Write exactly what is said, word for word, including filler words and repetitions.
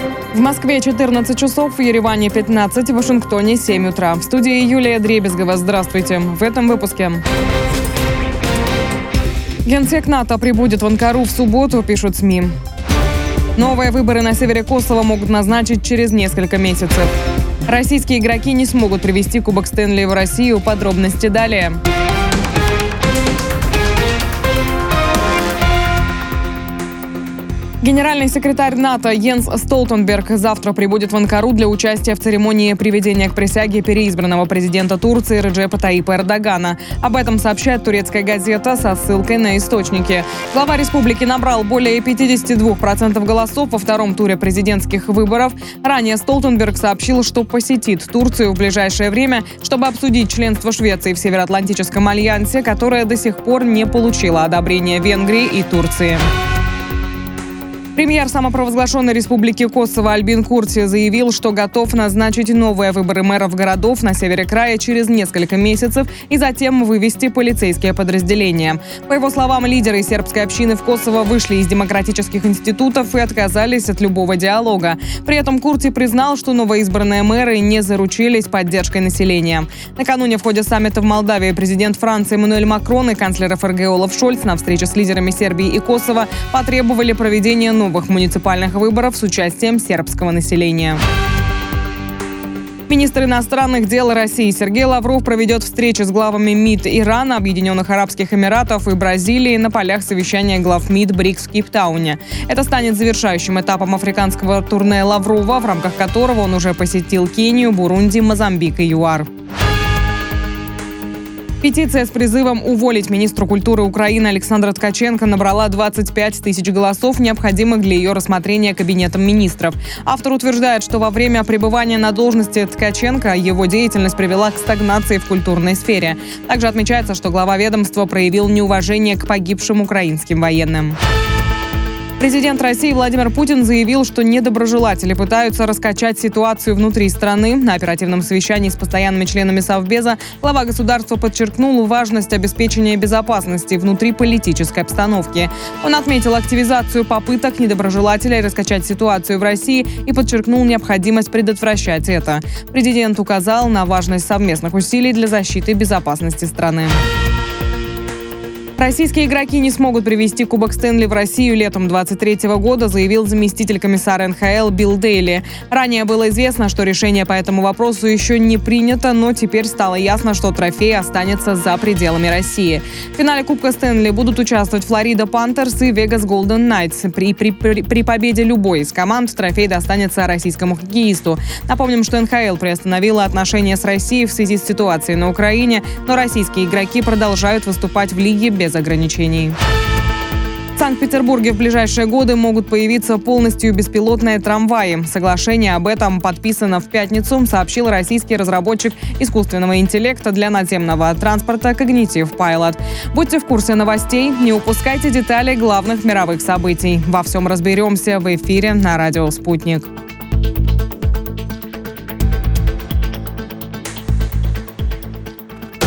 В Москве четырнадцать часов, в Ереване пятнадцать, в Вашингтоне семь утра. В студии Юлия Дребезгова. Здравствуйте. В этом выпуске. Генсек НАТО прибудет в Анкару в субботу, пишут СМИ. Новые выборы на севере Косово могут назначить через несколько месяцев. Российские игроки не смогут привезти Кубок Стэнли в Россию. Подробности далее. Генеральный секретарь НАТО Йенс Столтенберг завтра прибудет в Анкару для участия в церемонии приведения к присяге переизбранного президента Турции Реджепа Таипа Эрдогана. Об этом сообщает турецкая газета со ссылкой на источники. Глава республики набрал более пятидесяти двух процентов голосов во втором туре президентских выборов. Ранее Столтенберг сообщил, что посетит Турцию в ближайшее время, чтобы обсудить членство Швеции в Североатлантическом альянсе, которое до сих пор не получило одобрения Венгрии и Турции. Премьер самопровозглашенной республики Косово Альбин Курти заявил, что готов назначить новые выборы мэров городов на севере края через несколько месяцев и затем вывести полицейские подразделения. По его словам, лидеры сербской общины в Косово вышли из демократических институтов и отказались от любого диалога. При этом Курти признал, что новоизбранные мэры не заручились поддержкой населения. Накануне в ходе саммита в Молдавии президент Франции Эммануэль Макрон и канцлер ФРГ Олаф Шольц на встрече с лидерами Сербии и Косово потребовали проведения новых новых муниципальных выборов с участием сербского населения. Министр иностранных дел России Сергей Лавров проведет встречи с главами МИД Ирана, Объединенных Арабских Эмиратов и Бразилии на полях совещания глав МИД БРИКС в Кейптауне. Это станет завершающим этапом африканского турне Лаврова, в рамках которого он уже посетил Кению, Бурунди, Мозамбик и ЮАР. Петиция с призывом уволить министра культуры Украины Александра Ткаченко набрала двадцать пять тысяч голосов, необходимых для ее рассмотрения Кабинетом министров. Автор утверждает, что во время пребывания на должности Ткаченко его деятельность привела к стагнации в культурной сфере. Также отмечается, что глава ведомства проявил неуважение к погибшим украинским военным. Президент России Владимир Путин заявил, что недоброжелатели пытаются раскачать ситуацию внутри страны. На оперативном совещании с постоянными членами Совбеза глава государства подчеркнул важность обеспечения безопасности внутри политической обстановки. Он отметил активизацию попыток недоброжелателей раскачать ситуацию в России и подчеркнул необходимость предотвращать это. Президент указал на важность совместных усилий для защиты безопасности страны. Российские игроки не смогут привезти Кубок Стэнли в Россию летом двадцать третьего года, заявил заместитель комиссара эн ха эл Билл Дейли. Ранее было известно, что решение по этому вопросу еще не принято, но теперь стало ясно, что трофей останется за пределами России. В финале Кубка Стэнли будут участвовать Флорида Пантерс и Вегас Голден Найтс. При, при, при, при победе любой из команд трофей достанется российскому хоккеисту. Напомним, что эн ха эл приостановила отношения с Россией в связи с ситуацией на Украине, но российские игроки продолжают выступать в лиге без ограничений. В Санкт-Петербурге в ближайшие годы могут появиться полностью беспилотные трамваи. Соглашение об этом подписано в пятницу, сообщил российский разработчик искусственного интеллекта для наземного транспорта Cognitive Pilot. Будьте в курсе новостей, не упускайте детали главных мировых событий. Во всем разберемся в эфире на радио «Спутник».